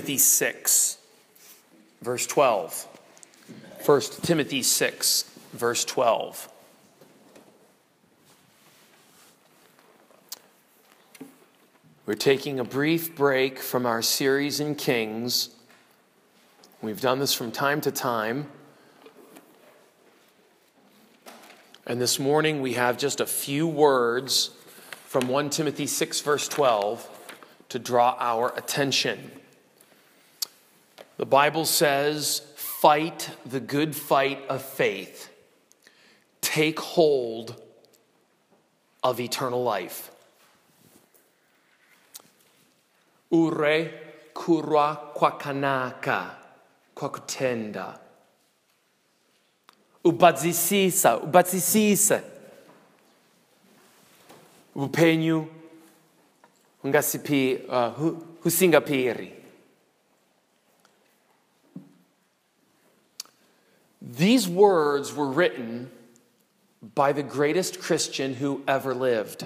Timothy 6, verse 12. 1 Timothy 6, verse 12. We're taking a brief break from our series in Kings. We've done this from time to time. And this morning we have just a few words from 1 Timothy 6, verse 12 to draw our attention. The Bible says, "Fight the good fight of faith. Take hold of eternal life." Ure kurwa kwakanaka kwakutenda. Ubadzisisa. Upenyu husingapiri. These words were written by the greatest Christian who ever lived.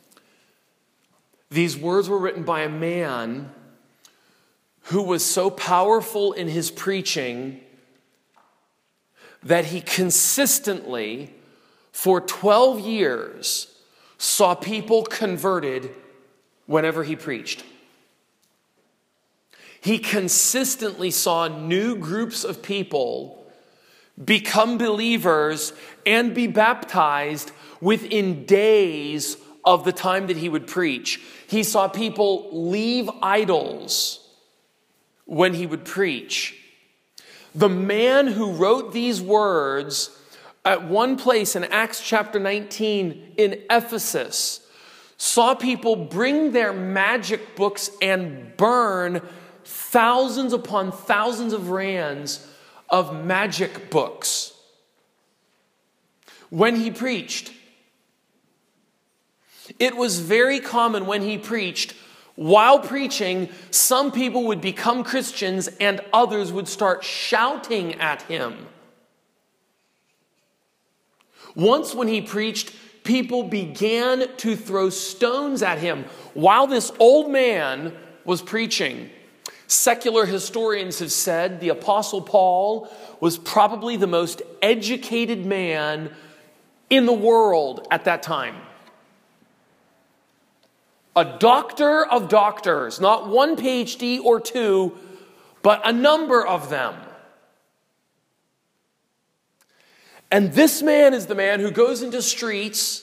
These words were written by a man who was so powerful in his preaching that he consistently, for 12 years, saw people converted whenever he preached. He consistently saw new groups of people become believers and be baptized within days of the time that he would preach. He saw people leave idols when he would preach. The man who wrote these words at one place in Acts chapter 19 in Ephesus saw people bring their magic books and burn thousands upon thousands of rands of magic books when he preached. It was very common when he preached, while preaching, some people would become Christians and others would start shouting at him. Once when he preached, people began to throw stones at him while this old man was preaching. Secular historians have said the Apostle Paul was probably the most educated man in the world at that time. A doctor of doctors, not one PhD or two, but a number of them. And this man is the man who goes into streets,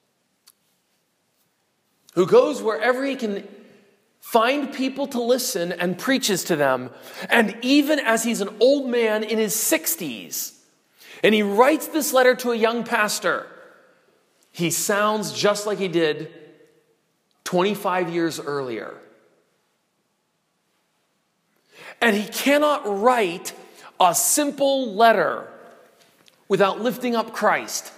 who goes wherever he can find people to listen and preaches to them. And even as he's an old man in his 60s, and he writes this letter to a young pastor, he sounds just like he did 25 years earlier. And he cannot write a simple letter without lifting up Christ.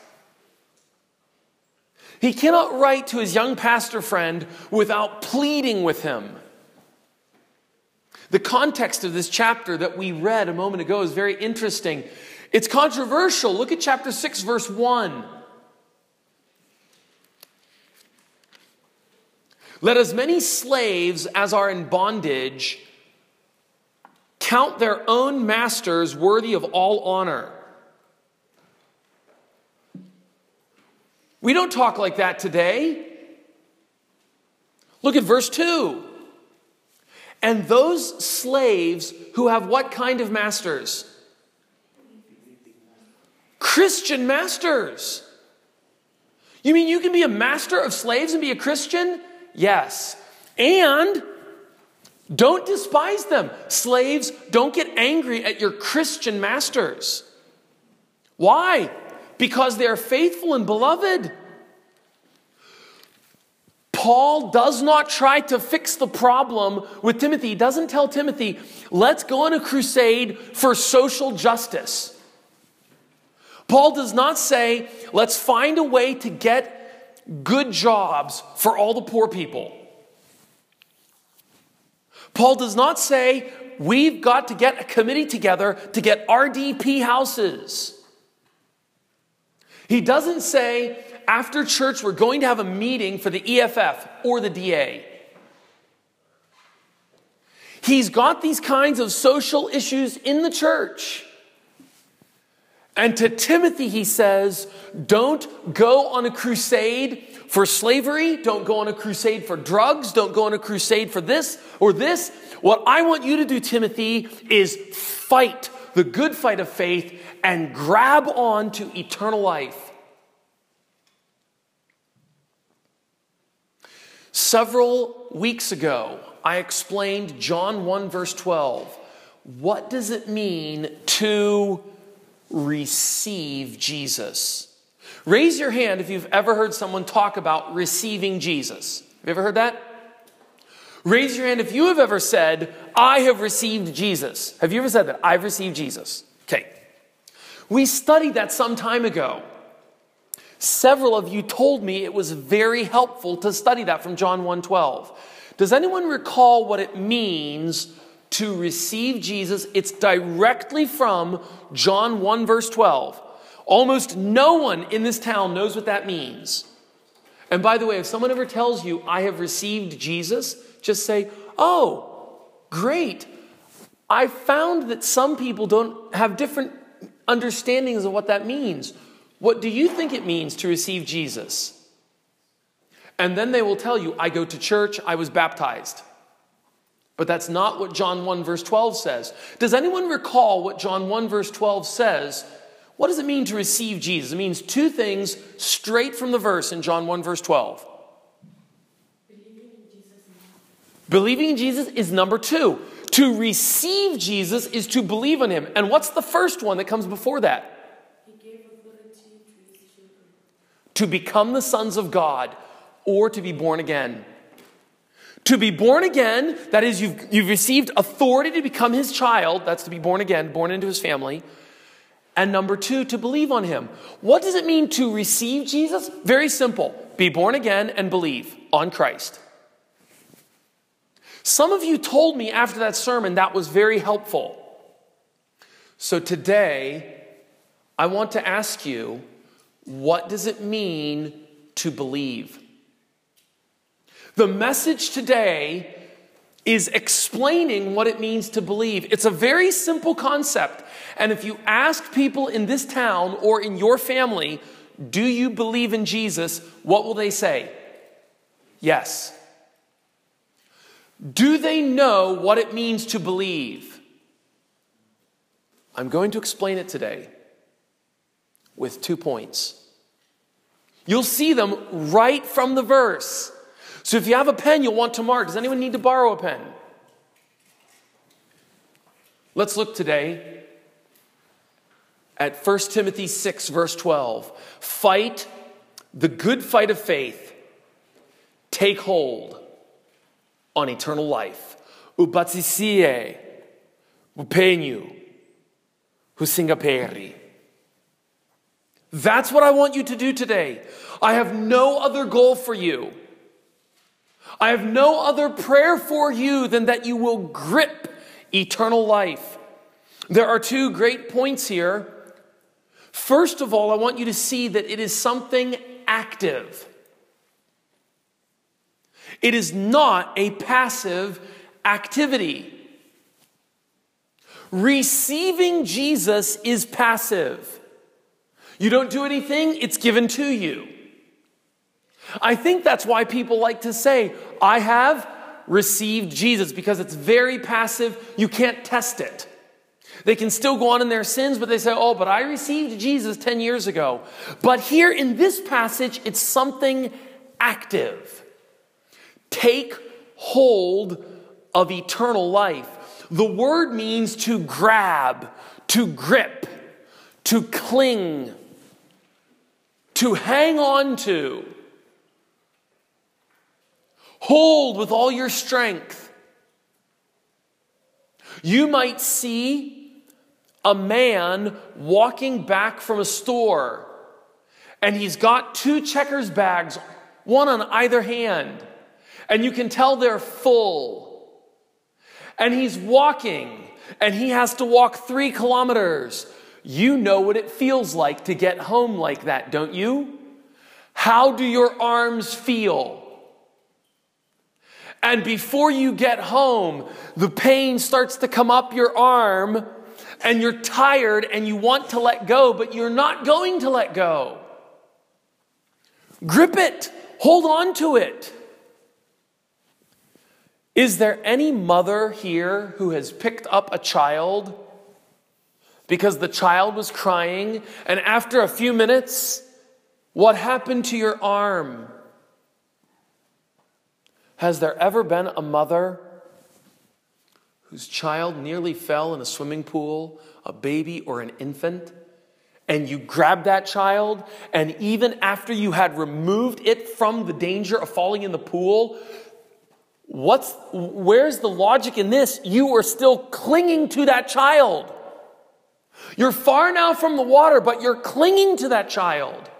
He cannot write to his young pastor friend without pleading with him. The context of this chapter that we read a moment ago is very interesting. It's controversial. Look at chapter 6, verse 1. "Let as many slaves as are in bondage count their own masters worthy of all honor." We don't talk like that today. Look at verse 2. "And those slaves who have what kind of masters? Christian masters." You mean you can be a master of slaves and be a Christian? Yes. And don't despise them. Slaves, don't get angry at your Christian masters. Why? Because they are faithful and beloved. Paul does not try to fix the problem with Timothy. He doesn't tell Timothy, let's go on a crusade for social justice. Paul does not say, let's find a way to get good jobs for all the poor people. Paul does not say, we've got to get a committee together to get RDP houses. He doesn't say, after church, we're going to have a meeting for the EFF or the DA. He's got these kinds of social issues in the church. And to Timothy, he says, don't go on a crusade for slavery. Don't go on a crusade for drugs. Don't go on a crusade for this or this. What I want you to do, Timothy, is fight the good fight of faith and grab on to eternal life. Several weeks ago, I explained John 1 verse 12. What does it mean to receive Jesus? Raise your hand if you've ever heard someone talk about receiving Jesus. Have you ever heard that? Raise your hand if you have ever said, I have received Jesus. Have you ever said that? I've received Jesus. Okay. We studied that some time ago. Several of you told me it was very helpful to study that from John 1:12. Does anyone recall what it means to receive Jesus? It's directly from John 1 verse 12. Almost no one in this town knows what that means. And by the way, if someone ever tells you, I have received Jesus, just say, oh, great. I found that some people don't have different understandings of what that means. What do you think it means to receive Jesus? And then they will tell you, I go to church, I was baptized. But that's not what John 1 verse 12 says. Does anyone recall what John 1 verse 12 says? What does it mean to receive Jesus? It means two things straight from the verse in John 1 verse 12. Believing in Jesus is number two. To receive Jesus is to believe in him. And what's the first one that comes before that? To become the sons of God, or to be born again. To be born again, that is, you've received authority to become his child. That's to be born again, born into his family. And number two, to believe on him. What does it mean to receive Jesus? Very simple. Be born again and believe on Christ. Some of you told me after that sermon that was very helpful. So today, I want to ask you, what does it mean to believe? The message today is explaining what it means to believe. It's a very simple concept. And if you ask people in this town or in your family, do you believe in Jesus? What will they say? Yes. Do they know what it means to believe? I'm going to explain it today with 2 points. You'll see them right from the verse. So if you have a pen, you'll want to mark. Does anyone need to borrow a pen? Let's look today at 1 Timothy 6, verse 12. Fight the good fight of faith. Take hold on eternal life. Upatsisie, upenyu, husingaperi. That's what I want you to do today. I have no other goal for you. I have no other prayer for you than that you will grip eternal life. There are 2 great points here. First of all, I want you to see that it is something active. It is not a passive activity. Receiving Jesus is passive. You don't do anything, it's given to you. I think that's why people like to say, I have received Jesus, because it's very passive. You can't test it. They can still go on in their sins, but they say, oh, but I received Jesus 10 years ago. But here in this passage, it's something active. Take hold of eternal life. The word means to grab, to grip, to cling, to hang on to. Hold with all your strength. You might see a man walking back from a store, and he's got 2 Checkers bags, one on either hand, and you can tell they're full. And he's walking, and he has to walk 3 kilometers. You know what it feels like to get home like that, don't you? How do your arms feel? And before you get home, the pain starts to come up your arm, and you're tired and you want to let go, but you're not going to let go. Grip it. Hold on to it. Is there any mother here who has picked up a child because the child was crying, and after a few minutes, what happened to your arm? Has there ever been a mother whose child nearly fell in a swimming pool, a baby or an infant, and you grabbed that child, and even after you had removed it from the danger of falling in the pool, where's the logic in this? You are still clinging to that child. You're far now from the water, but you're clinging to that child.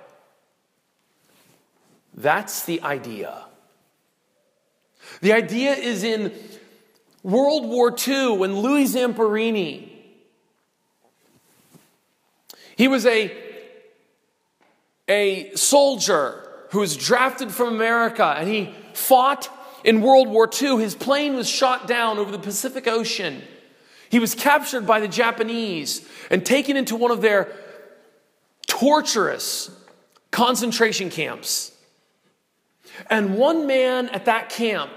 That's the idea. The idea is in World War II when Louis Zamperini, he was a soldier who was drafted from America, and he fought in World War II. His plane was shot down over the Pacific Ocean. He was captured by the Japanese and taken into one of their torturous concentration camps. And one man at that camp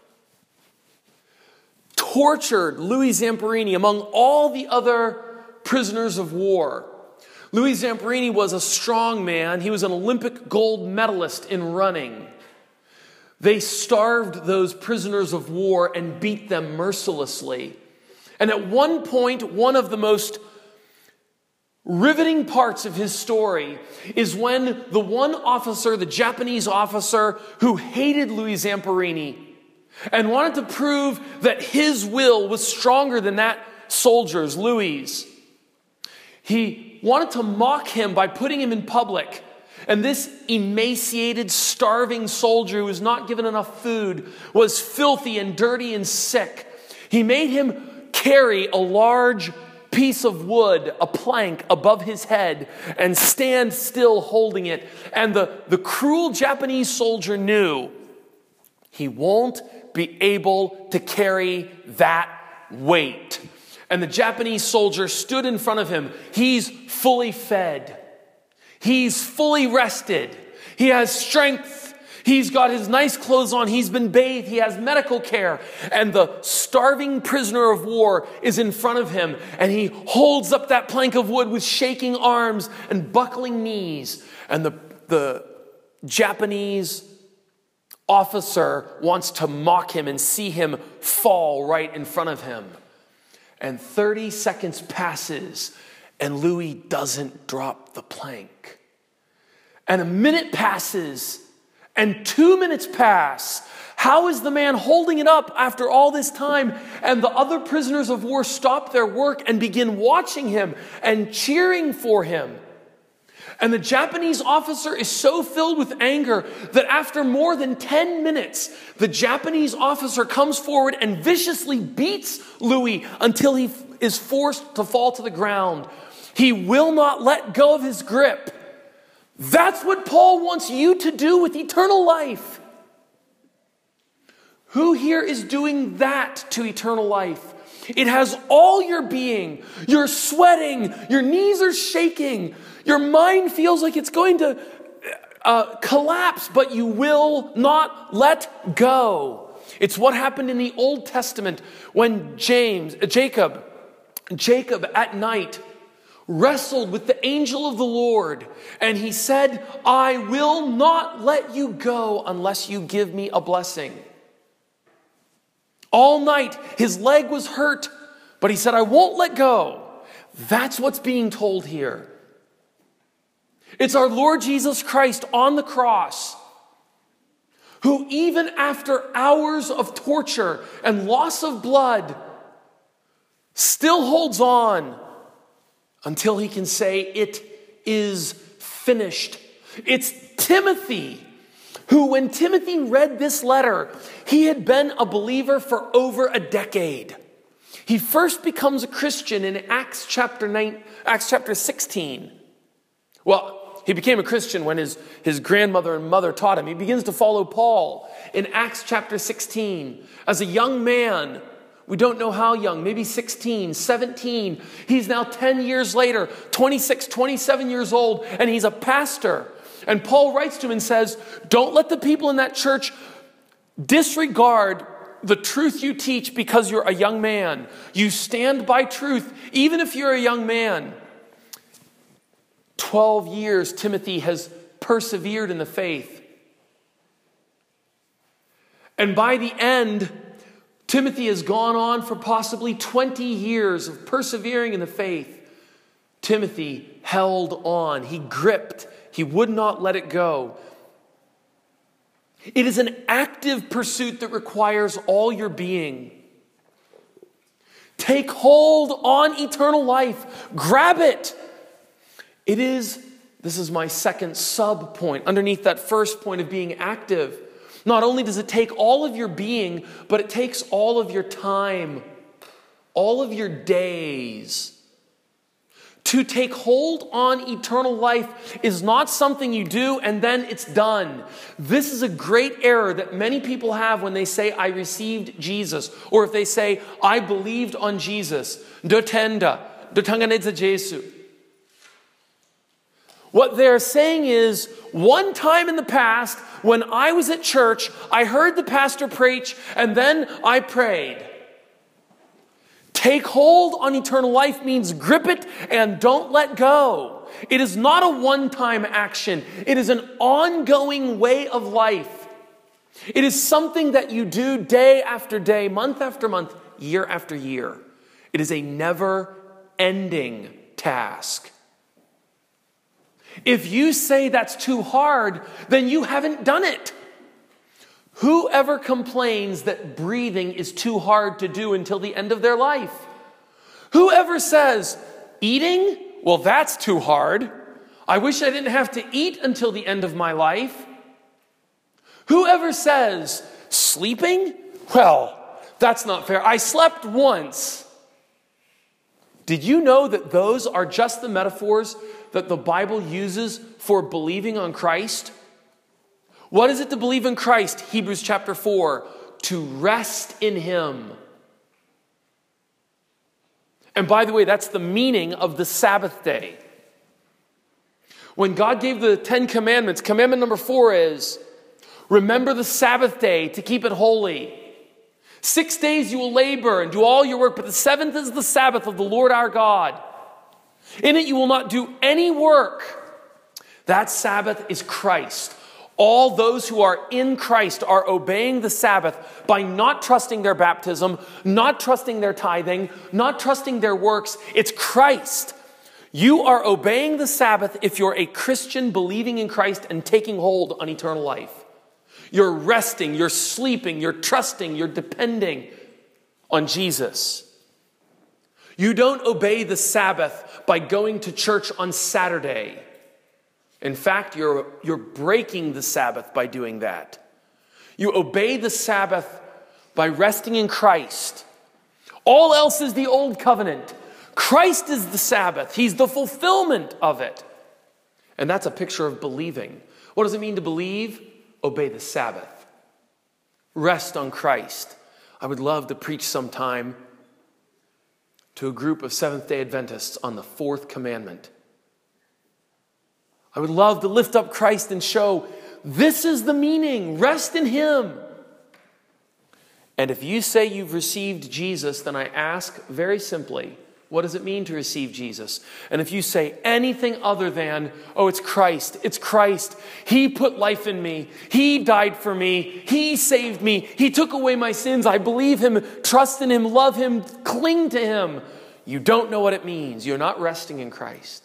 tortured Louis Zamperini among all the other prisoners of war. Louis Zamperini was a strong man. He was an Olympic gold medalist in running. They starved those prisoners of war and beat them mercilessly. And at one point, one of the most riveting parts of his story is when the one officer, the Japanese officer who hated Louis Zamperini and wanted to prove that his will was stronger than that soldier's, Louis, he wanted to mock him by putting him in public. And this emaciated, starving soldier who was not given enough food was filthy and dirty and sick. He made him carry a large piece of wood, a plank, above his head and stand still holding it. And the cruel Japanese soldier knew he won't be able to carry that weight. And the Japanese soldier stood in front of him. He's fully fed. He's fully rested. He has strength. He's got his nice clothes on. He's been bathed. He has medical care. And the starving prisoner of war is in front of him. And he holds up that plank of wood with shaking arms and buckling knees. And the Japanese officer wants to mock him and see him fall right in front of him. And 30 seconds passes, and Louis doesn't drop the plank. And a minute passes, and 2 minutes pass. How is the man holding it up after all this time? And the other prisoners of war stop their work and begin watching him and cheering for him. And the Japanese officer is so filled with anger that after more than 10 minutes, the Japanese officer comes forward and viciously beats Louis until he is forced to fall to the ground. He will not let go of his grip. That's what Paul wants you to do with eternal life. Who here is doing that to eternal life? It has all your being. You're sweating. Your knees are shaking. Your mind feels like it's going to collapse, but you will not let go. It's what happened in the Old Testament when Jacob at night wrestled with the angel of the Lord, and he said, I will not let you go unless you give me a blessing. All night, his leg was hurt, but he said, I won't let go. That's what's being told here. It's our Lord Jesus Christ on the cross, who even after hours of torture and loss of blood, still holds on until he can say, it is finished. It's Timothy, who when Timothy read this letter, he had been a believer for over a decade. He first becomes a Christian in Acts chapter 16. Well, he became a Christian when his grandmother and mother taught him. He begins to follow Paul in Acts chapter 16. As a young man, we don't know how young, maybe 16, 17. He's now 10 years later, 26, 27 years old, and he's a pastor. And Paul writes to him and says, don't let the people in that church disregard the truth you teach because you're a young man. You stand by truth, even if you're a young man. 12 years, Timothy has persevered in the faith. And by the end, Timothy has gone on for possibly 20 years of persevering in the faith. Timothy held on. He gripped. He would not let it go. It is an active pursuit that requires all your being. Take hold on eternal life. Grab it. This is my second sub point, underneath that first point of being active. Not only does it take all of your being, but it takes all of your time, all of your days. To take hold on eternal life is not something you do and then it's done. This is a great error that many people have when they say, I received Jesus. Or if they say, I believed on Jesus. Dotenda, dotanganedza Jesu. What they're saying is, one time in the past, when I was at church, I heard the pastor preach, and then I prayed. Take hold on eternal life means grip it and don't let go. It is not a one-time action. It is an ongoing way of life. It is something that you do day after day, month after month, year after year. It is a never-ending task. If you say that's too hard, then you haven't done it. Whoever complains that breathing is too hard to do until the end of their life? Whoever says, eating? Well, that's too hard. I wish I didn't have to eat until the end of my life. Whoever says, sleeping? Well, that's not fair. I slept once. Did you know that those are just the metaphors that the Bible uses for believing on Christ? What is it to believe in Christ? Hebrews chapter 4, to rest in Him. And by the way, that's the meaning of the Sabbath day. When God gave the 10 commandments, commandment number 4 is, remember the Sabbath day to keep it holy. 6 days you will labor and do all your work, but the 7th is the Sabbath of the Lord our God. In it you will not do any work. That Sabbath is Christ. All those who are in Christ are obeying the Sabbath by not trusting their baptism, not trusting their tithing, not trusting their works. It's Christ. You are obeying the Sabbath if you're a Christian believing in Christ and taking hold on eternal life. You're resting, you're sleeping, you're trusting, you're depending on Jesus. You don't obey the Sabbath by going to church on Saturday. In fact, you're breaking the Sabbath by doing that. You obey the Sabbath by resting in Christ. All else is the old covenant. Christ is the Sabbath. He's the fulfillment of it. And that's a picture of believing. What does it mean to believe? Obey the Sabbath. Rest on Christ. I would love to preach sometime to a group of Seventh-day Adventists on the 4th commandment. I would love to lift up Christ and show this is the meaning. Rest in Him. And if you say you've received Jesus, then I ask very simply, what does it mean to receive Jesus? And if you say anything other than, oh, it's Christ, it's Christ. He put life in me. He died for me. He saved me. He took away my sins. I believe Him, trust in Him, love Him, cling to Him. You don't know what it means. You're not resting in Christ.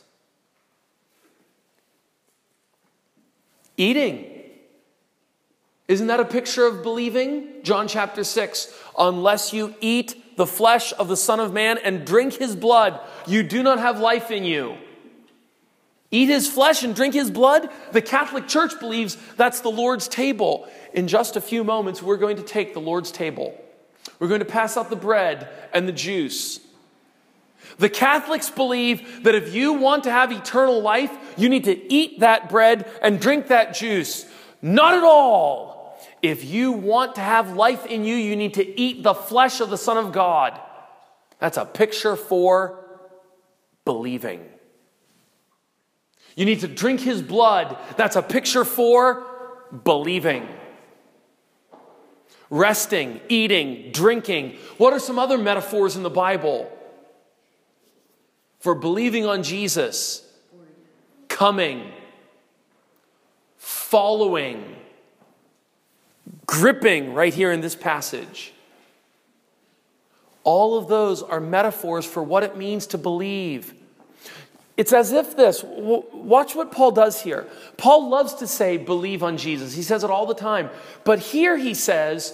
Eating. Isn't that a picture of believing? John chapter 6. Unless you eat the flesh of the Son of Man and drink His blood, you do not have life in you. Eat His flesh and drink His blood? The Catholic Church believes that's the Lord's table. In just a few moments, we're going to take the Lord's table. We're going to pass out the bread and the juice. The Catholics believe that if you want to have eternal life, you need to eat that bread and drink that juice. Not at all. If you want to have life in you, you need to eat the flesh of the Son of God. That's a picture for believing. You need to drink his blood. That's a picture for believing. Resting, eating, drinking. What are some other metaphors in the Bible for believing on Jesus? Coming, following, gripping right here in this passage. All of those are metaphors for what it means to believe. It's as if this, watch what Paul does here. Paul loves to say, believe on Jesus. He says it all the time. But here he says,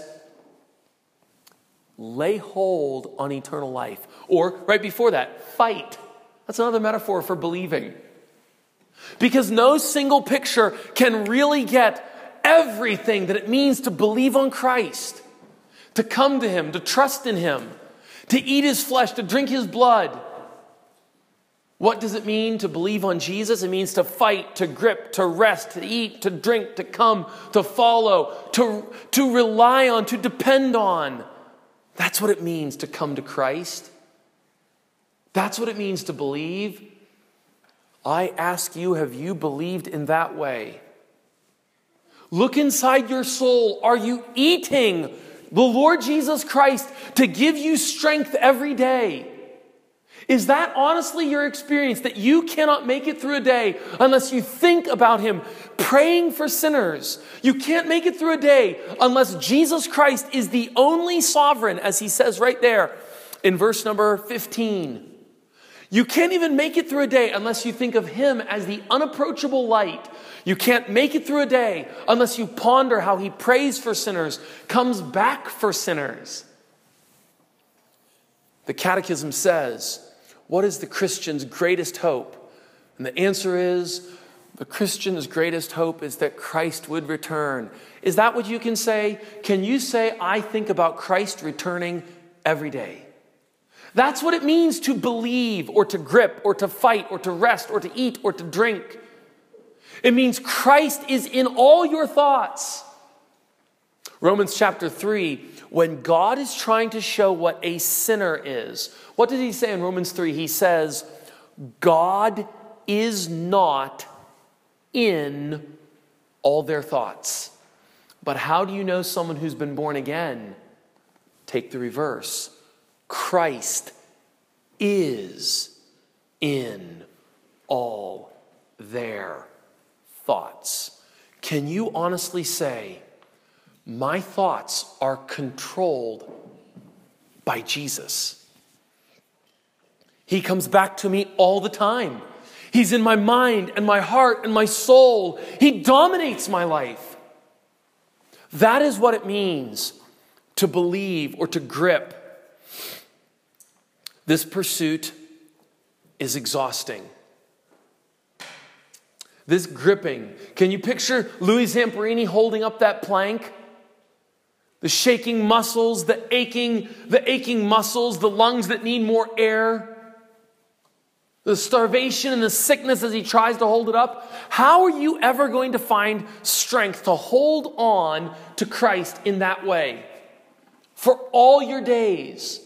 lay hold on eternal life. Or right before that, fight. That's another metaphor for believing. Because no single picture can really get everything that it means to believe on Christ, to come to him, to trust in him, to eat his flesh, to drink his blood. What does it mean to believe on Jesus? It means to fight, to grip, to rest, to eat, to drink, to come, to follow, to rely on, to depend on. That's what it means to come to Christ. That's what it means to believe. I ask you, have you believed in that way? Look inside your soul. Are you eating the Lord Jesus Christ to give you strength every day? Is that honestly your experience, that you cannot make it through a day unless you think about him praying for sinners? You can't make it through a day unless Jesus Christ is the only sovereign, as he says right there in verse number 15. You can't even make it through a day unless you think of him as the unapproachable light. You can't make it through a day unless you ponder how he prays for sinners, comes back for sinners. The Catechism says, what is the Christian's greatest hope? And the answer is, the Christian's greatest hope is that Christ would return. Is that what you can say? Can you say, I think about Christ returning every day? That's what it means to believe, or to grip, or to fight, or to rest, or to eat, or to drink. It means Christ is in all your thoughts. Romans chapter 3, when God is trying to show what a sinner is, what did he say in Romans 3? He says, God is not in all their thoughts. But how do you know someone who's been born again? Take the reverse. Christ is in all their thoughts. Can you honestly say, my thoughts are controlled by Jesus? He comes back to me all the time. He's in my mind and my heart and my soul. He dominates my life. That is what it means to believe or to grip. This pursuit is exhausting. This gripping. Can you picture Louis Zamperini holding up that plank? The shaking muscles, the aching muscles, the lungs that need more air. The starvation and the sickness as he tries to hold it up. How are you ever going to find strength to hold on to Christ in that way for all your days?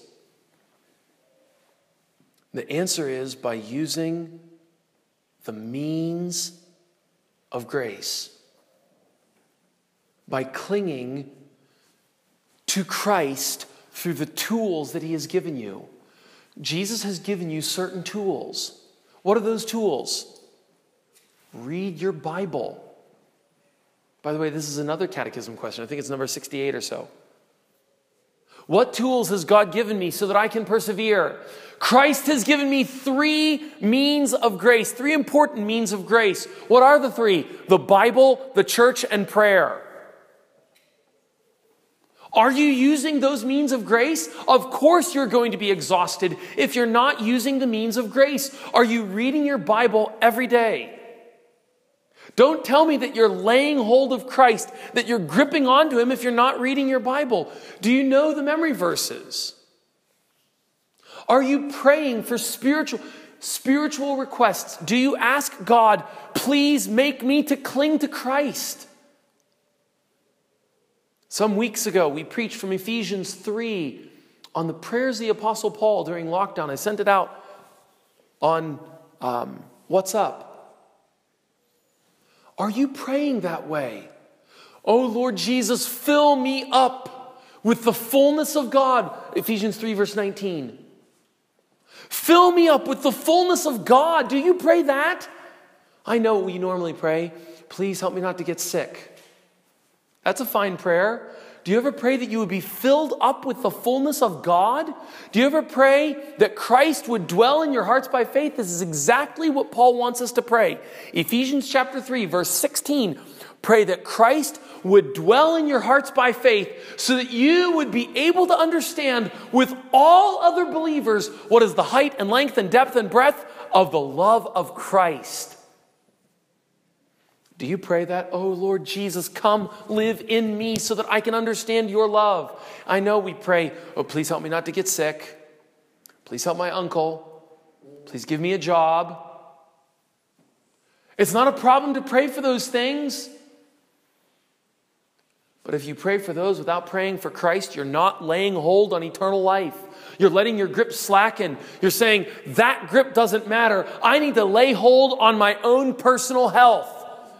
The answer is by using the means of grace. By clinging to Christ through the tools that he has given you. Jesus has given you certain tools. What are those tools? Read your Bible. By the way, this is another catechism question. I think it's number 68 or so. What tools has God given me so that I can persevere? Christ has given me 3 means of grace, 3 important means of grace. What are the 3? The Bible, the church, and prayer. Are you using those means of grace? Of course you're going to be exhausted if you're not using the means of grace. Are you reading your Bible every day? Don't tell me that you're laying hold of Christ, that you're gripping onto him if you're not reading your Bible. Do you know the memory verses? Are you praying for spiritual requests? Do you ask God, please make me to cling to Christ? Some weeks ago, we preached from Ephesians 3 on the prayers of the Apostle Paul during lockdown. I sent it out on WhatsApp. Are you praying that way? Oh Lord Jesus, fill me up with the fullness of God. Ephesians 3 verse 19. Fill me up with the fullness of God. Do you pray that? I know we normally pray, please help me not to get sick. That's a fine prayer. Do you ever pray that you would be filled up with the fullness of God? Do you ever pray that Christ would dwell in your hearts by faith? This is exactly what Paul wants us to pray. Ephesians chapter 3, verse 16. Pray that Christ would dwell in your hearts by faith so that you would be able to understand with all other believers what is the height and length and depth and breadth of the love of Christ. Do you pray that? Oh, Lord Jesus, come live in me so that I can understand your love. I know we pray, oh, please help me not to get sick. Please help my uncle. Please give me a job. It's not a problem to pray for those things. But if you pray for those without praying for Christ, you're not laying hold on eternal life. You're letting your grip slacken. You're saying, that grip doesn't matter. I need to lay hold on my own personal health.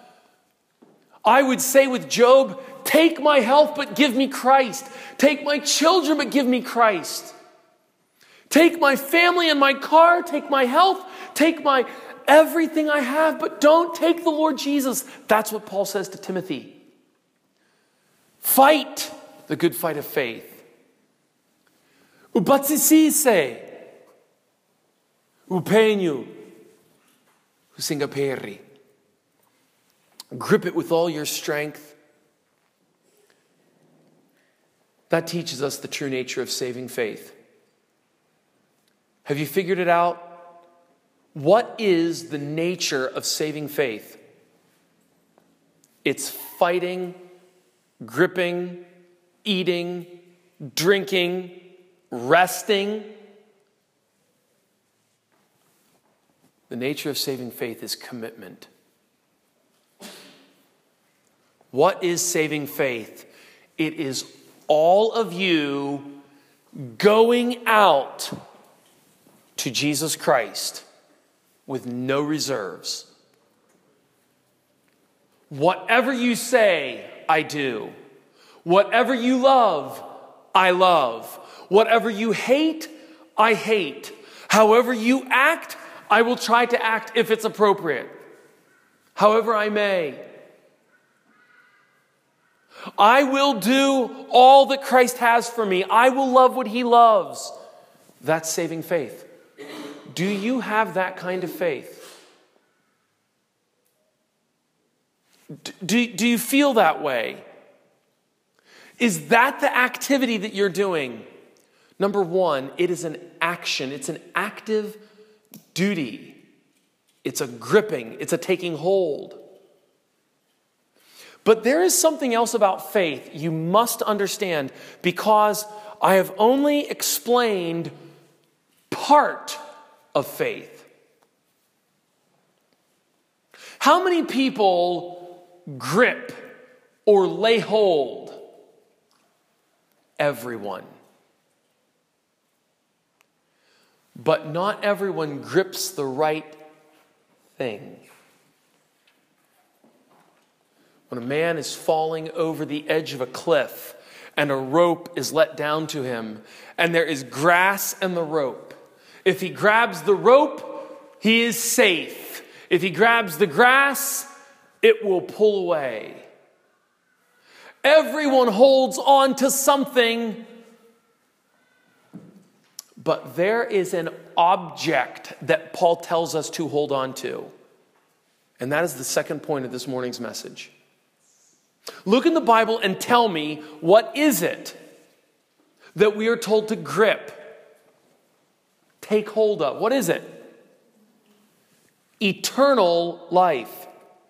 I would say with Job, take my health, but give me Christ. Take my children, but give me Christ. Take my family and my car, take my health, take my everything I have, but don't take the Lord Jesus. That's what Paul says to Timothy. Fight the good fight of faith. Ubatsisise. Upenyu. Usingaperi. Grip it with all your strength. That teaches us the true nature of saving faith. Have you figured it out? What is the nature of saving faith? It's fighting, gripping, eating, drinking, resting. The nature of saving faith is commitment. What is saving faith? It is all of you going out to Jesus Christ with no reserves. Whatever you say, I do. Whatever you love, I love. Whatever you hate, I hate. However you act, I will try to act if it's appropriate. However I may. I will do all that Christ has for me. I will love what he loves. That's saving faith. Do you have that kind of faith? Do you feel that way? Is that the activity that you're doing? Number one, it is an action. It's an active duty. It's a gripping. It's a taking hold. But there is something else about faith you must understand, because I have only explained part of faith. How many people grip or lay hold? Everyone. But not everyone grips the right thing. When a man is falling over the edge of a cliff and a rope is let down to him and there is grass in the rope, if he grabs the rope, he is safe. If he grabs the grass, it will pull away. Everyone holds on to something, but there is an object that Paul tells us to hold on to. And that is the second point of this morning's message. Look in the Bible and tell me, what is it that we are told to grip, take hold of? What is it? Eternal life.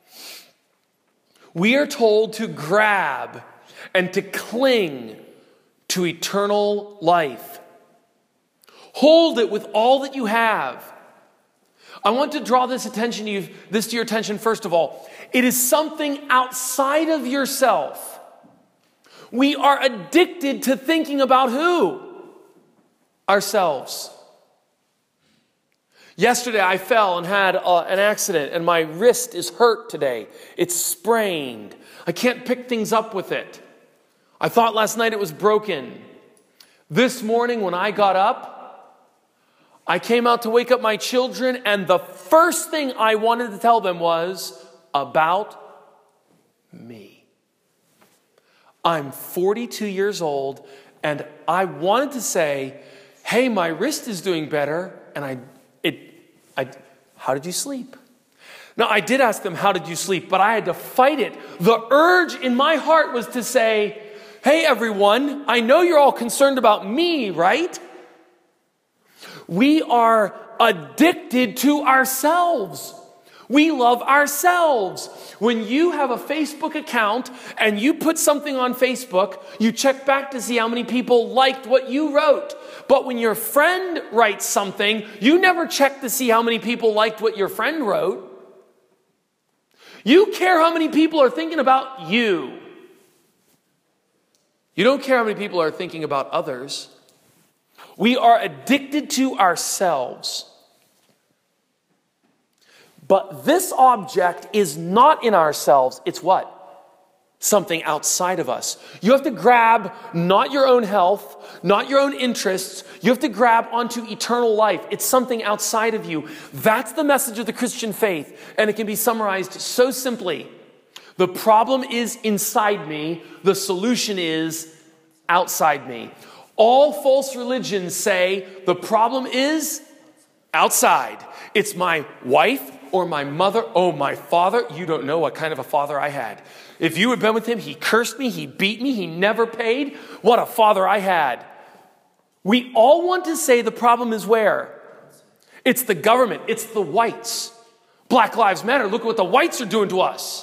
We are told to grab and to cling to eternal life. Hold it with all that you have. I want to draw this to your attention first of all. It is something outside of yourself. We are addicted to thinking about who? Ourselves. Yesterday I fell and had an accident, and my wrist is hurt today. It's sprained. I can't pick things up with it. I thought last night it was broken. This morning when I got up, I came out to wake up my children, and the first thing I wanted to tell them was about me. I'm 42 years old, and I wanted to say, hey, my wrist is doing better, and how did you sleep? Now, I did ask them, how did you sleep? But I had to fight it. The urge in my heart was to say, hey, everyone, I know you're all concerned about me, right? We are addicted to ourselves. We love ourselves. When you have a Facebook account and you put something on Facebook, you check back to see how many people liked what you wrote. But when your friend writes something, you never check to see how many people liked what your friend wrote. You care how many people are thinking about you. You don't care how many people are thinking about others. We are addicted to ourselves. But this object is not in ourselves. It's what? Something outside of us. You have to grab not your own health, not your own interests. You have to grab onto eternal life. It's something outside of you. That's the message of the Christian faith. And it can be summarized so simply. The problem is inside me. The solution is outside me. All false religions say the problem is outside. It's my wife or my mother. Oh, my father. You don't know what kind of a father I had. If you had been with him, he cursed me, he beat me, he never paid. What a father I had. We all want to say the problem is where? It's the government. It's the whites. Black Lives Matter. Look what the whites are doing to us.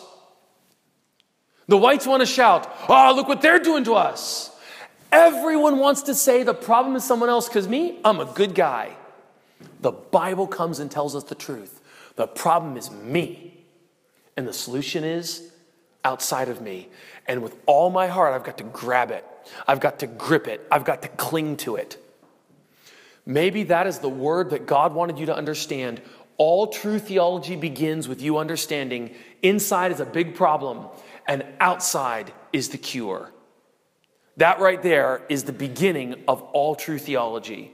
The whites want to shout, oh, look what they're doing to us. Everyone wants to say the problem is someone else because me, I'm a good guy. The Bible comes and tells us the truth. The problem is me. And the solution is outside of me. And with all my heart, I've got to grab it. I've got to grip it. I've got to cling to it. Maybe that is the word that God wanted you to understand. All true theology begins with you understanding inside is a big problem and outside is the cure. That right there is the beginning of all true theology.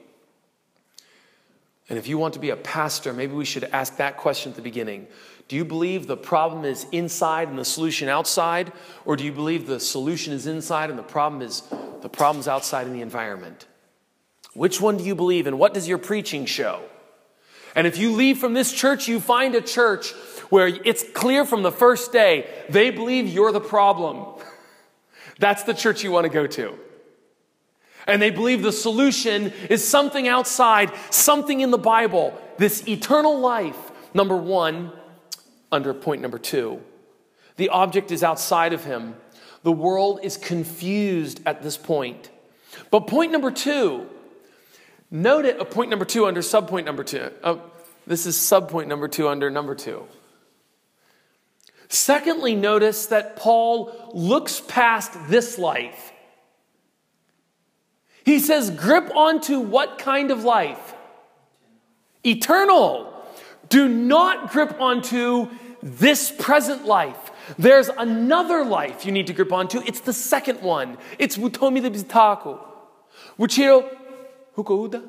And if you want to be a pastor, maybe we should ask that question at the beginning. Do you believe the problem is inside and the solution outside? Or do you believe the solution is inside and the problem's outside in the environment? Which one do you believe and what does your preaching show? And if you leave from this church, you find a church where it's clear from the first day, they believe you're the problem. That's the church you want to go to. And they believe the solution is something outside, something in the Bible. This eternal life, number one, under point number two. The object is outside of him. The world is confused at this point. But point number two, note it, point number two under subpoint number two. This is subpoint number two under number two. Secondly, notice that Paul looks past this life. He says, grip onto what kind of life? Eternal. Do not grip onto this present life. There's another life you need to grip onto. It's the second one. It's Wutomi de Bitaku. Wuchiro Hukouda?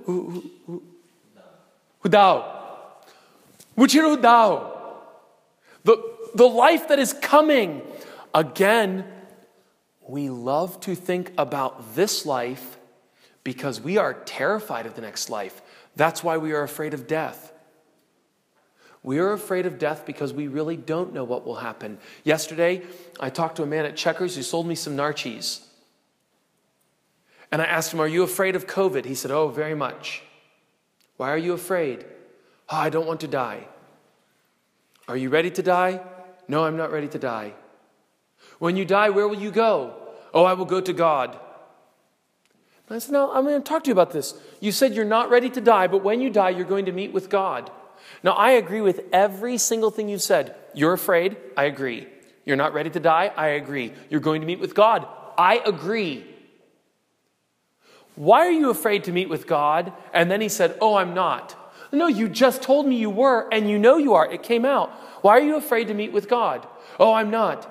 Hudao. Wuchiro Hudao. The life that is coming. Again, we love to think about this life because we are terrified of the next life. That's why we are afraid of death. We are afraid of death because we really don't know what will happen. Yesterday, I talked to a man at Checkers who sold me some Narchies. And I asked him, are you afraid of COVID? He said, oh, very much. Why are you afraid? Oh, I don't want to die. Are you ready to die? No, I'm not ready to die. When you die, where will you go? Oh, I will go to God. I said, no, I'm going to talk to you about this. You said you're not ready to die, but when you die, you're going to meet with God. Now, I agree with every single thing you said. You're afraid. I agree. You're not ready to die. I agree. You're going to meet with God. I agree. Why are you afraid to meet with God? And then he said, oh, I'm not. No, you just told me you were, and you know you are. It came out. Why are you afraid to meet with God? Oh, I'm not.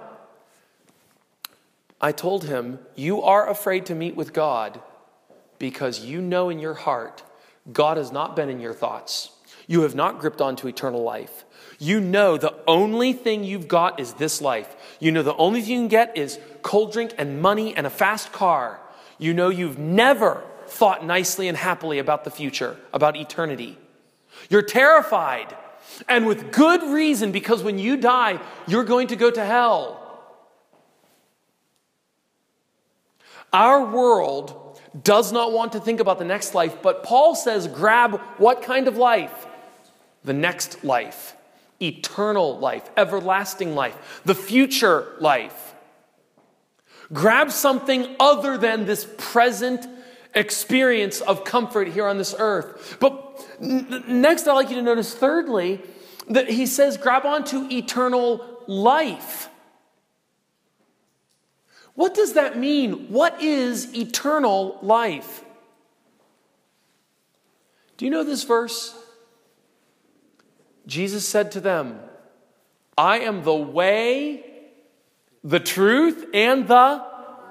I told him, you are afraid to meet with God because you know in your heart God has not been in your thoughts. You have not gripped onto eternal life. You know the only thing you've got is this life. You know the only thing you can get is cold drink and money and a fast car. You know you've never thought nicely and happily about the future, about eternity. You're terrified, and with good reason, because when you die, you're going to go to hell. Our world does not want to think about the next life, but Paul says grab what kind of life? The next life, eternal life, everlasting life, the future life. Grab something other than this present experience of comfort here on this earth. But next, I'd like you to notice, thirdly, that he says grab onto eternal life. What does that mean? What is eternal life? Do you know this verse? Jesus said to them, I am the way, the truth, and the...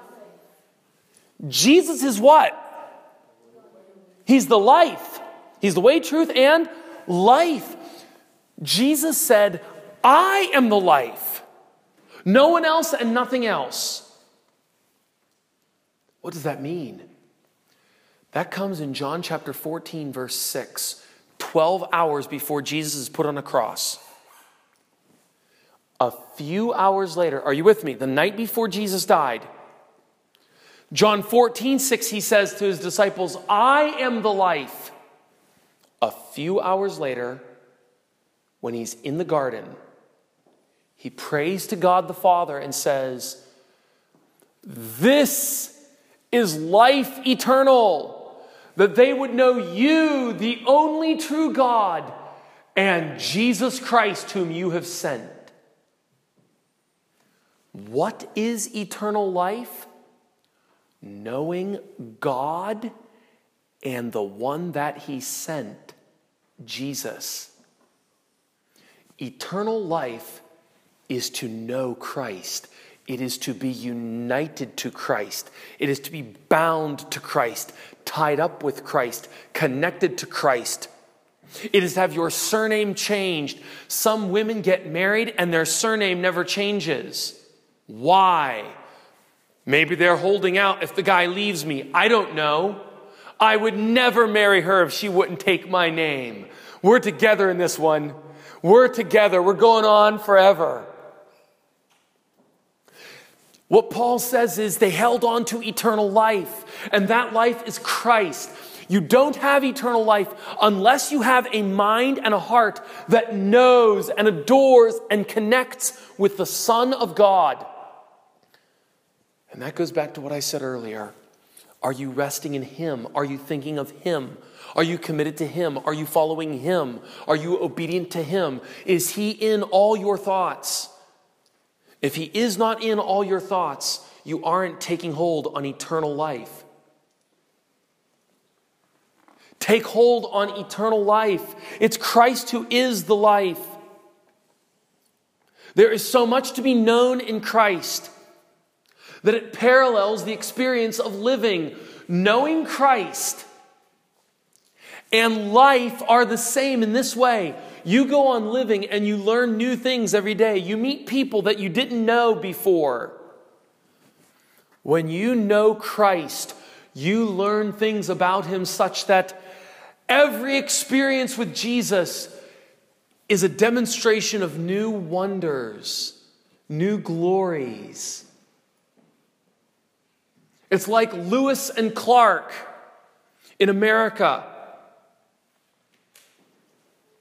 Jesus is what? He's the life. He's the way, truth, and life. Jesus said, I am the life. No one else and nothing else. What does that mean? That comes in John chapter 14, verse 6. 12 hours before Jesus is put on a cross. A few hours later, are you with me? The night before Jesus died. John 14, 6, he says to his disciples, I am the life. A few hours later, when he's in the garden, he prays to God the Father and says, this is life eternal, that they would know you, the only true God, and Jesus Christ, whom you have sent. What is eternal life? Knowing God and the one that he sent, Jesus. Eternal life is to know Christ. It is to be united to Christ. It is to be bound to Christ, tied up with Christ, connected to Christ. It is to have your surname changed. Some women get married and their surname never changes. Why? Maybe they're holding out if the guy leaves me. I don't know. I would never marry her if she wouldn't take my name. We're together in this one. We're together. We're going on forever. What Paul says is they held on to eternal life, and that life is Christ. You don't have eternal life unless you have a mind and a heart that knows and adores and connects with the Son of God. And that goes back to what I said earlier. Are you resting in him? Are you thinking of him? Are you committed to him? Are you following him? Are you obedient to him? Is he in all your thoughts? If he is not in all your thoughts, you aren't taking hold on eternal life. Take hold on eternal life. It's Christ who is the life. There is so much to be known in Christ that it parallels the experience of living. Knowing Christ and life are the same in this way. You go on living and you learn new things every day. You meet people that you didn't know before. When you know Christ, you learn things about him such that every experience with Jesus is a demonstration of new wonders, new glories. It's like Lewis and Clark in America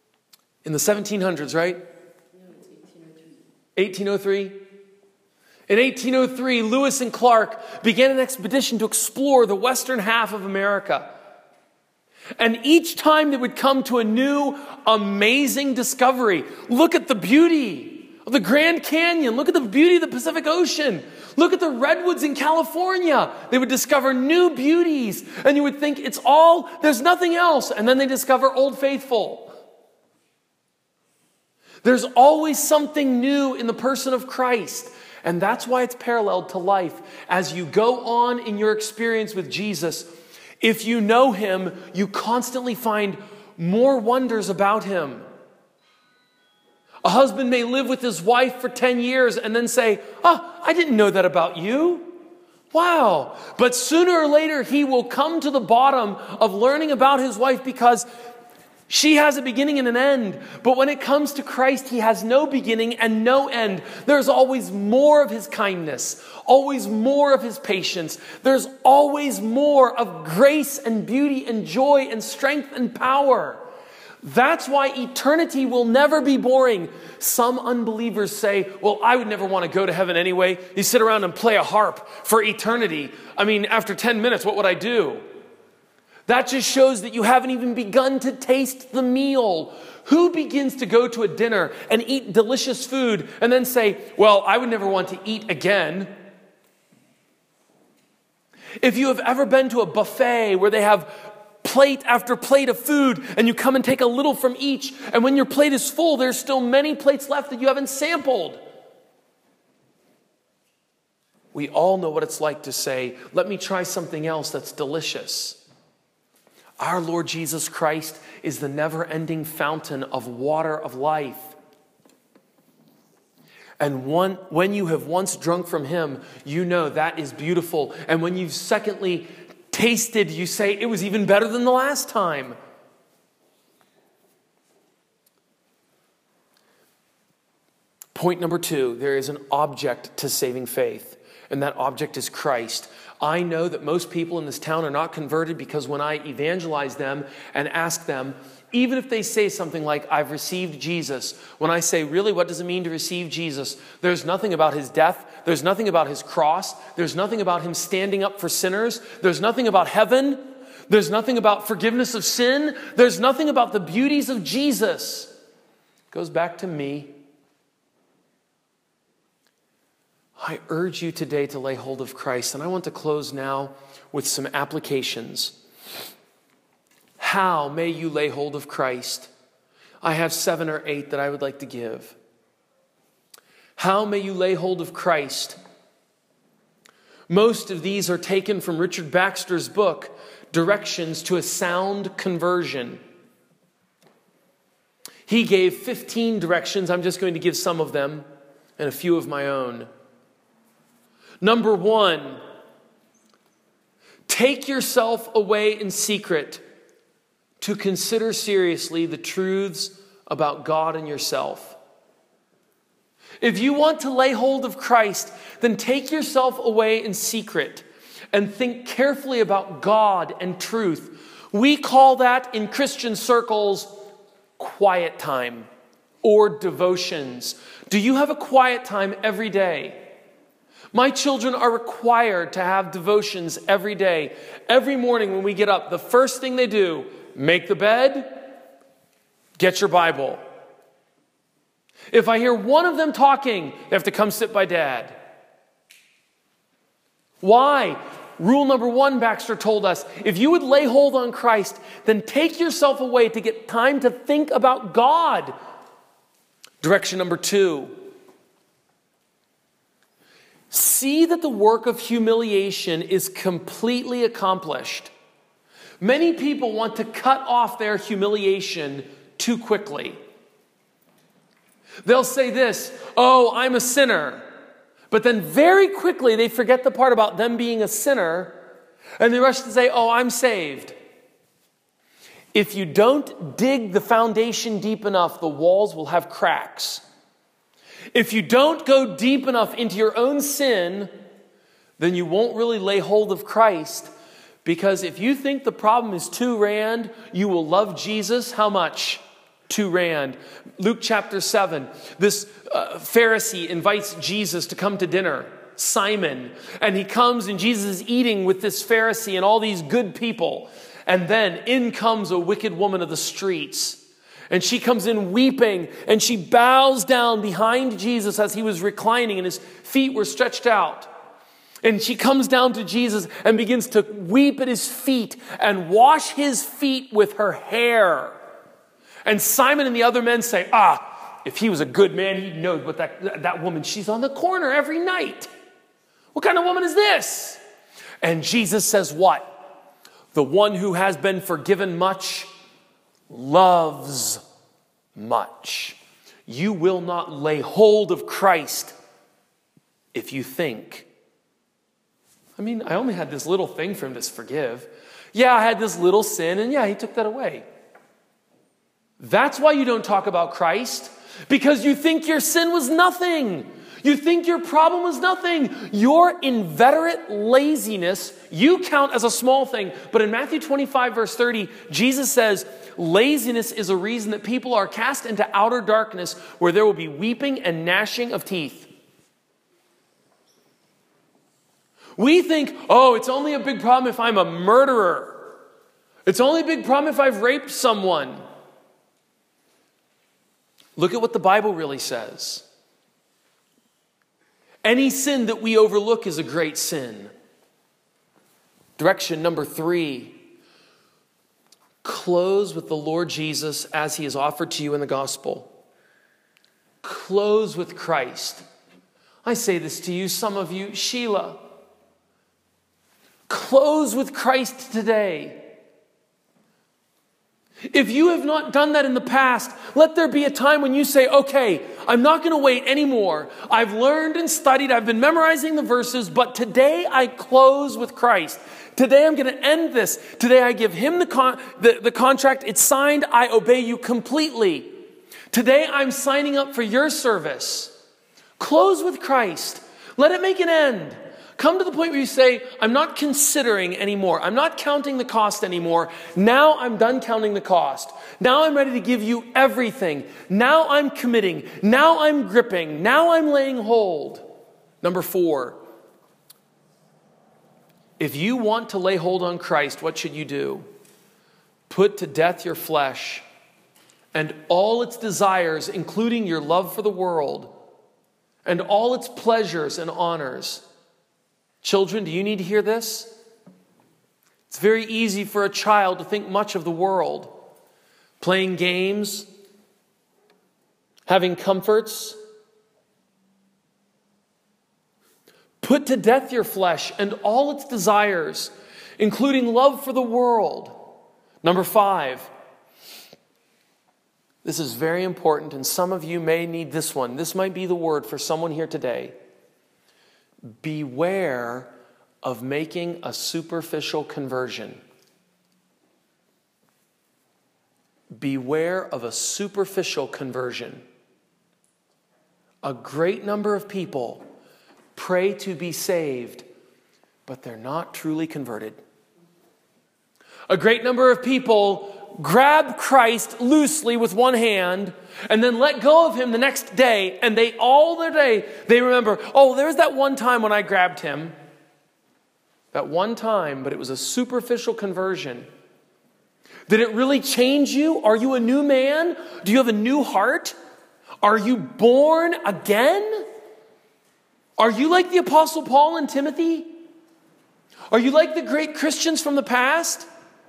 in the 1700s, right? 1803. In 1803, Lewis and Clark began an expedition to explore the western half of America. And each time they would come to a new, amazing discovery. Look at the beauty of the Grand Canyon. Look at the beauty of the Pacific Ocean. Look at the redwoods in California. They would discover new beauties. And you would think there's nothing else. And then they discover Old Faithful. There's always something new in the person of Christ. And that's why it's paralleled to life. As you go on in your experience with Jesus, if you know him, you constantly find more wonders about him. A husband may live with his wife for 10 years and then say, I didn't know that about you. Wow. But sooner or later, he will come to the bottom of learning about his wife because she has a beginning and an end. But when it comes to Christ, he has no beginning and no end. There's always more of his kindness, always more of his patience. There's always more of grace and beauty and joy and strength and power. That's why eternity will never be boring. Some unbelievers say, well, I would never want to go to heaven anyway. You sit around and play a harp for eternity. I mean, after 10 minutes, what would I do? That just shows that you haven't even begun to taste the meal. Who begins to go to a dinner and eat delicious food and then say, well, I would never want to eat again? If you have ever been to a buffet where they have plate after plate of food and you come and take a little from each, and when your plate is full, there's still many plates left that you haven't sampled. We all know what it's like to say, let me try something else that's delicious. Our Lord Jesus Christ is the never-ending fountain of water of life. And when you have once drunk from him, you know that is beautiful. And when you've secondly tasted, you say, it was even better than the last time. Point number 2, there is an object to saving faith, and that object is Christ. I know that most people in this town are not converted because when I evangelize them and ask them, even if they say something like, I've received Jesus, when I say, really, what does it mean to receive Jesus? There's nothing about his death. There's nothing about his cross. There's nothing about him standing up for sinners. There's nothing about heaven. There's nothing about forgiveness of sin. There's nothing about the beauties of Jesus. It goes back to me. I urge you today to lay hold of Christ, and I want to close now with some applications. How may you lay hold of Christ? I have 7 or 8 that I would like to give. How may you lay hold of Christ? Most of these are taken from Richard Baxter's book, Directions to a Sound Conversion. He gave 15 directions. I'm just going to give some of them and a few of my own. Number 1, take yourself away in secret to consider seriously the truths about God and yourself. If you want to lay hold of Christ, then take yourself away in secret and think carefully about God and truth. We call that in Christian circles quiet time or devotions. Do you have a quiet time every day? My children are required to have devotions every day. Every morning when we get up, the first thing they do, make the bed, get your Bible. If I hear one of them talking, they have to come sit by Dad. Why? Rule number 1, Baxter told us, if you would lay hold on Christ, then take yourself away to get time to think about God. Direction number 2. See that the work of humiliation is completely accomplished. Many people want to cut off their humiliation too quickly. They'll say this, oh, I'm a sinner. But then very quickly they forget the part about them being a sinner and they rush to say, oh, I'm saved. If you don't dig the foundation deep enough, the walls will have cracks. If you don't go deep enough into your own sin, then you won't really lay hold of Christ. Because if you think the problem is 2 rand, you will love Jesus. How much? 2 rand. Luke chapter 7. This Pharisee invites Jesus to come to dinner. Simon. And he comes and Jesus is eating with this Pharisee and all these good people. And then in comes a wicked woman of the streets. And she comes in weeping and she bows down behind Jesus as he was reclining and his feet were stretched out. And she comes down to Jesus and begins to weep at his feet and wash his feet with her hair. And Simon and the other men say, if he was a good man, he'd know, but that woman, she's on the corner every night. What kind of woman is this? And Jesus says what? The one who has been forgiven much loves much. You will not lay hold of Christ if you think, I only had this little thing for him to forgive. Yeah, I had this little sin, and yeah, he took that away. That's why you don't talk about Christ, because you think your sin was nothing. You think your problem was nothing. Your inveterate laziness, you count as a small thing. But in Matthew 25, verse 30, Jesus says, laziness is a reason that people are cast into outer darkness where there will be weeping and gnashing of teeth. We think, it's only a big problem if I'm a murderer. It's only a big problem if I've raped someone. Look at what the Bible really says. Any sin that we overlook is a great sin. Direction number 3. Close with the Lord Jesus as he is offered to you in the gospel. Close with Christ. I say this to you, some of you, Sheila. Close with Christ today. If you have not done that in the past, let there be a time when you say, okay, I'm not going to wait anymore. I've learned and studied. I've been memorizing the verses, but today I close with Christ. Today I'm going to end this. Today I give him the contract. It's signed. I obey you completely. Today I'm signing up for your service. Close with Christ. Let it make an end. Come to the point where you say, I'm not considering anymore. I'm not counting the cost anymore. Now I'm done counting the cost. Now I'm ready to give you everything. Now I'm committing. Now I'm gripping. Now I'm laying hold. Number 4. If you want to lay hold on Christ, what should you do? Put to death your flesh and all its desires, including your love for the world and all its pleasures and honors. Children, do you need to hear this? It's very easy for a child to think much of the world. Playing games, having comforts. Put to death your flesh and all its desires, including love for the world. Number 5. This is very important, and some of you may need this one. This might be the word for someone here today. Beware of making a superficial conversion. Beware of a superficial conversion. A great number of people pray to be saved, but they're not truly converted. A great number of people grab Christ loosely with one hand and then let go of him the next day, and they remember, there's that one time when I grabbed him. That one time, but it was a superficial conversion. Did it really change you? Are you a new man? Do you have a new heart? Are you born again? Are you like the Apostle Paul and Timothy? Are you like the great Christians from the past?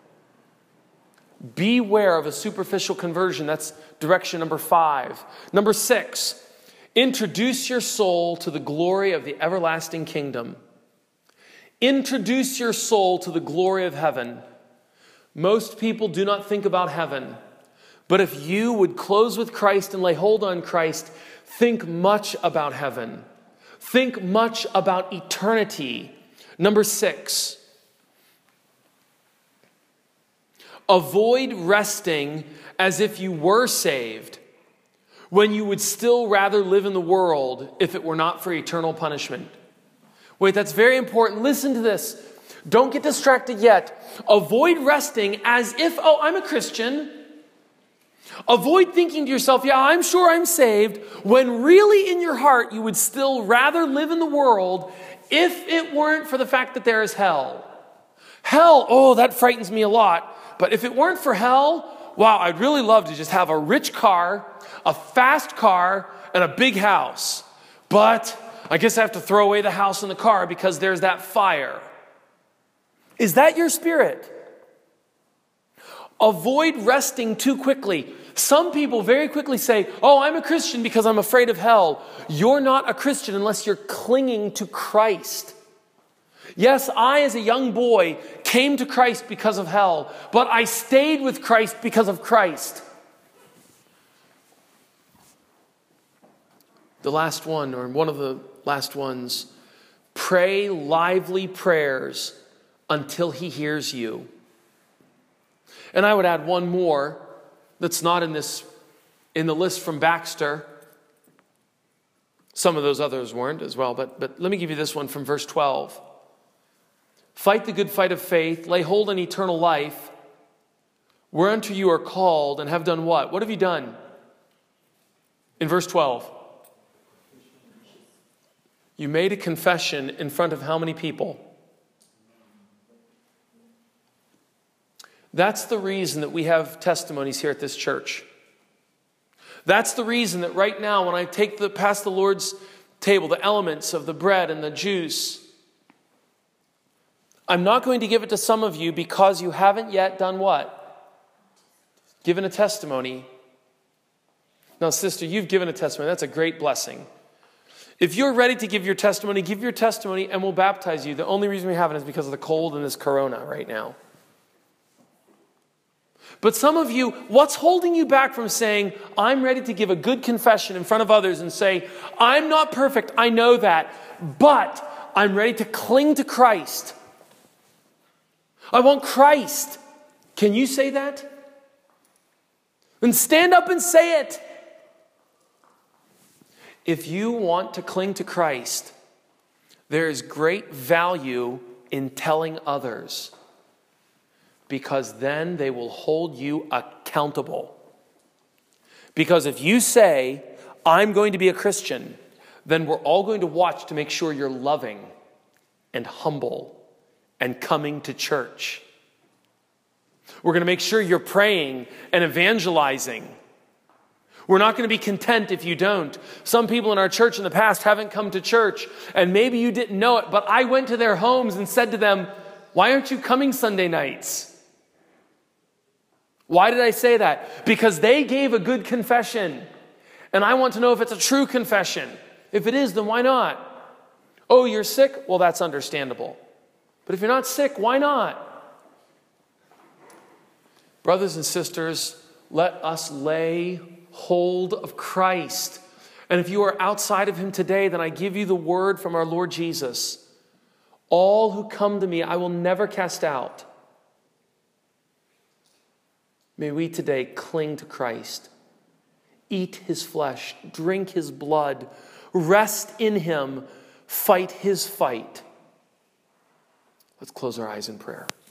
Beware of a superficial conversion. That's direction number 5. Number 6, introduce your soul to the glory of the everlasting kingdom. Introduce your soul to the glory of heaven. Most people do not think about heaven. But if you would close with Christ and lay hold on Christ, think much about heaven. Think much about eternity. Number 6, avoid resting as if you were saved when you would still rather live in the world if it were not for eternal punishment. Wait, that's very important. Listen to this. Don't get distracted yet. Avoid resting as if, I'm a Christian. Avoid thinking to yourself, yeah, I'm sure I'm saved, when really in your heart you would still rather live in the world if it weren't for the fact that there is hell. Hell, oh, that frightens me a lot. But if it weren't for hell, wow, I'd really love to just have a rich car, a fast car, and a big house. But I guess I have to throw away the house and the car because there's that fire. Is that your spirit? Avoid resting too quickly. Some people very quickly say, oh, I'm a Christian because I'm afraid of hell. You're not a Christian unless you're clinging to Christ. Yes, I as a young boy came to Christ because of hell, but I stayed with Christ because of Christ. The last one, or one of the last ones, pray lively prayers until he hears you. And I would add one more that's not in the list from Baxter. Some of those others weren't as well, but let me give you this one from verse 12. Fight the good fight of faith, lay hold on eternal life, whereunto you are called, and have done what? What have you done? In verse 12. You made a confession in front of how many people? That's the reason that we have testimonies here at this church. That's the reason that right now when I take past the Lord's table, the elements of the bread and the juice, I'm not going to give it to some of you because you haven't yet done what? Given a testimony. Now, sister, you've given a testimony. That's a great blessing. If you're ready to give your testimony and we'll baptize you. The only reason we haven't is because of the cold and this corona right now. But some of you, what's holding you back from saying, I'm ready to give a good confession in front of others and say, I'm not perfect, I know that, but I'm ready to cling to Christ. I want Christ. Can you say that? Then stand up and say it. If you want to cling to Christ, there is great value in telling others, because then they will hold you accountable. Because if you say, I'm going to be a Christian, then we're all going to watch to make sure you're loving and humble and coming to church. We're going to make sure you're praying and evangelizing. We're not going to be content if you don't. Some people in our church in the past haven't come to church, and maybe you didn't know it, but I went to their homes and said to them, why aren't you coming Sunday nights? Why did I say that? Because they gave a good confession. And I want to know if it's a true confession. If it is, then why not? Oh, you're sick? Well, that's understandable. But if you're not sick, why not? Brothers and sisters, let us lay hold of Christ. And if you are outside of him today, then I give you the word from our Lord Jesus. All who come to me, I will never cast out. May we today cling to Christ, eat his flesh, drink his blood, rest in him, fight his fight. Let's close our eyes in prayer.